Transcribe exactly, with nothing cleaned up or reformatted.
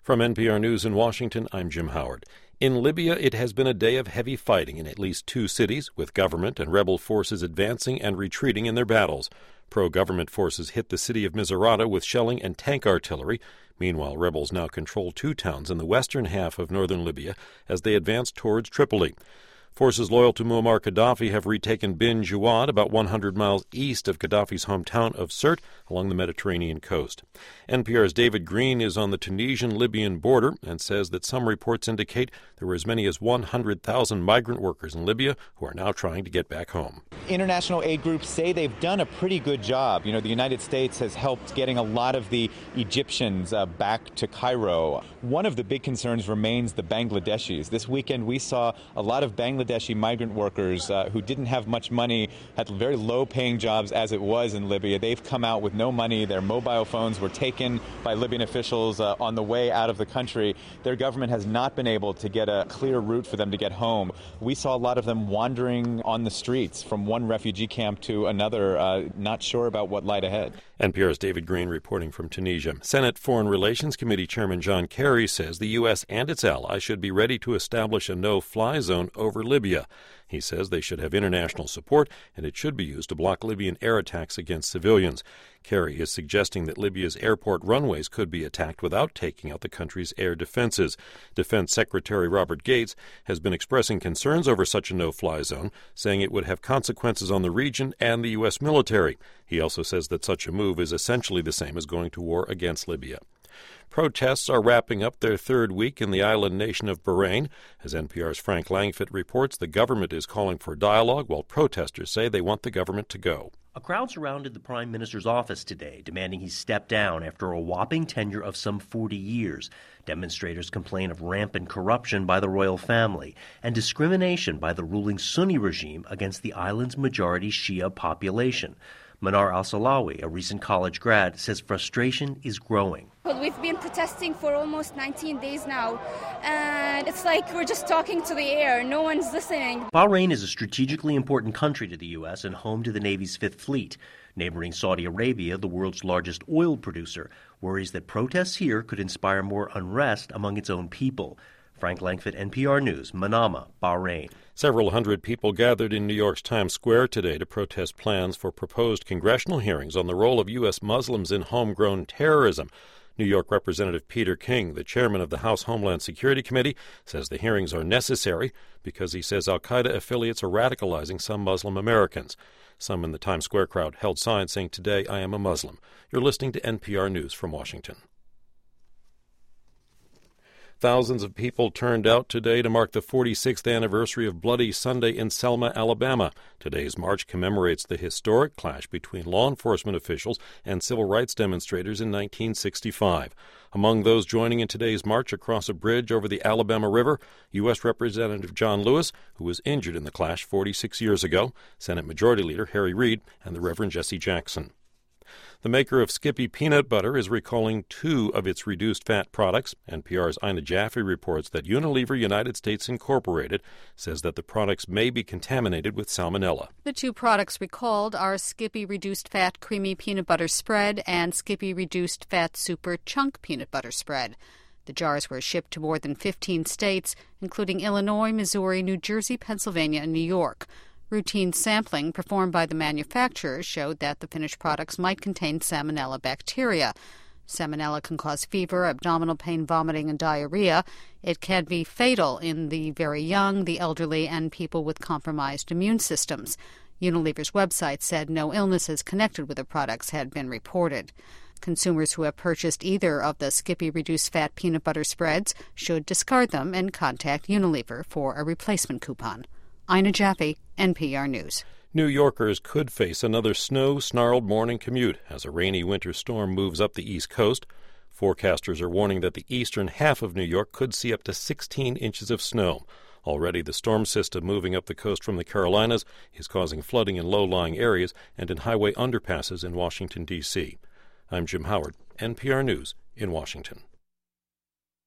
From N P R News in Washington, I'm Jim Howard. In Libya, it has been a day of heavy fighting in at least two cities, with government and rebel forces advancing and retreating in their battles. Pro-government forces hit the city of Misrata with shelling and tank artillery. Meanwhile, rebels now control two towns in the western half of northern Libya as they advance towards Tripoli. Forces loyal to Muammar Gaddafi have retaken Bin Jawad, about one hundred miles east of Gaddafi's hometown of Sirte, along the Mediterranean coast. N P R's David Green is on the Tunisian-Libyan border and says that some reports indicate there were as many as one hundred thousand migrant workers in Libya who are now trying to get back home. International aid groups say they've done a pretty good job. You know, the United States has helped getting a lot of the Egyptians uh, back to Cairo. One of the big concerns remains the Bangladeshis. This weekend we saw a lot of Bangladeshi migrant workers uh, who didn't have much money, had very low-paying jobs as it was in Libya. They've come out with no money. Their mobile phones were taken by Libyan officials uh, on the way out of the country. Their government has not been able to get a clear route for them to get home. We saw a lot of them wandering on the streets from one refugee camp to another, uh, not sure about what lied ahead. N P R's David Green reporting from Tunisia. Senate Foreign Relations Committee Chairman John Kerry says the U S and its allies should be ready to establish a no-fly zone over Libya. He says they should have international support, and it should be used to block Libyan air attacks against civilians. Kerry is suggesting that Libya's airport runways could be attacked without taking out the country's air defenses. Defense Secretary Robert Gates has been expressing concerns over such a no-fly zone, saying it would have consequences on the region and the U S military. He also says that such a move is essentially the same as going to war against Libya. Protests are wrapping up their third week in the island nation of Bahrain. As N P R's Frank Langfitt reports, the government is calling for dialogue, while protesters say they want the government to go. A crowd surrounded the Prime Minister's office today, demanding he step down after a whopping tenure of some forty years. Demonstrators complain of rampant corruption by the royal family and discrimination by the ruling Sunni regime against the island's majority Shia population. Manar Al-Salawi, a recent college grad, says frustration is growing. Well, we've been protesting for almost nineteen days now, and it's like we're just talking to the air. No one's listening. Bahrain is a strategically important country to the U S and home to the Navy's Fifth Fleet. Neighboring Saudi Arabia, the world's largest oil producer, worries that protests here could inspire more unrest among its own people. Frank Langfitt, N P R News, Manama, Bahrain. Several hundred people gathered in New York's Times Square today to protest plans for proposed congressional hearings on the role of U S Muslims in homegrown terrorism. New York Representative Peter King, the chairman of the House Homeland Security Committee, says the hearings are necessary because he says al-Qaeda affiliates are radicalizing some Muslim Americans. Some in the Times Square crowd held signs saying, "Today I am a Muslim." You're listening to N P R News from Washington. Thousands of people turned out today to mark the forty-sixth anniversary of Bloody Sunday in Selma, Alabama. Today's march commemorates the historic clash between law enforcement officials and civil rights demonstrators in nineteen sixty-five. Among those joining in today's march across a bridge over the Alabama River, U S Representative John Lewis, who was injured in the clash forty-six years ago, Senate Majority Leader Harry Reid, and the Reverend Jesse Jackson. The maker of Skippy Peanut Butter is recalling two of its reduced-fat products. N P R's Ina Jaffe reports that Unilever United States Incorporated says that the products may be contaminated with salmonella. The two products recalled are Skippy Reduced-Fat Creamy Peanut Butter Spread and Skippy Reduced-Fat Super Chunk Peanut Butter Spread. The jars were shipped to more than fifteen states, including Illinois, Missouri, New Jersey, Pennsylvania, and New York. Routine sampling performed by the manufacturers showed that the finished products might contain salmonella bacteria. Salmonella can cause fever, abdominal pain, vomiting, and diarrhea. It can be fatal in the very young, the elderly, and people with compromised immune systems. Unilever's website said no illnesses connected with the products had been reported. Consumers who have purchased either of the Skippy Reduced-Fat Peanut Butter Spreads should discard them and contact Unilever for a replacement coupon. Ina Jaffe, N P R News. New Yorkers could face another snow-snarled morning commute as a rainy winter storm moves up the East Coast. Forecasters are warning that the eastern half of New York could see up to sixteen inches of snow. Already, the storm system moving up the coast from the Carolinas is causing flooding in low-lying areas and in highway underpasses in Washington, D C I'm Jim Howard, N P R News in Washington.